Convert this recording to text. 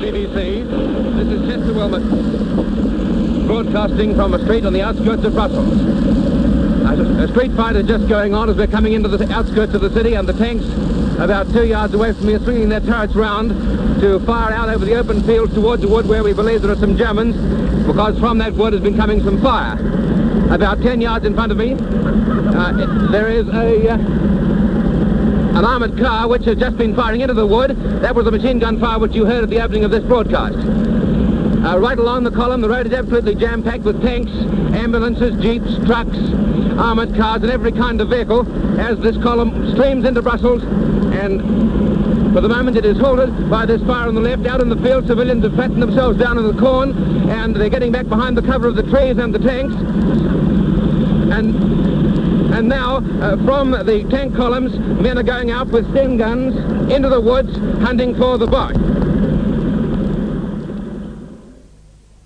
BBC. This is Chester Wilmot, broadcasting from a street on the outskirts of Brussels. A street fight is just going on as we're coming into the outskirts of the city, and the tanks about 2 yards away from me are swinging their turrets round to fire out over the open fields towards the wood where we believe there are some Germans, because from that wood has been coming some fire. About 10 yards in front of me, there is an armoured car which has just been firing into the wood. That was the machine gun fire which you heard at the opening of this broadcast. Right along the column, the road is absolutely jam-packed with tanks, ambulances, jeeps, trucks, armoured cars, and every kind of vehicle as this column streams into Brussels. And for the moment it is halted by this fire on the left. Out in the field, civilians have flattened themselves down in the corn, and they're getting back behind the cover of the trees and the tanks. And now, from the tank columns, men are going out with Sten guns into the woods, hunting for the Boche.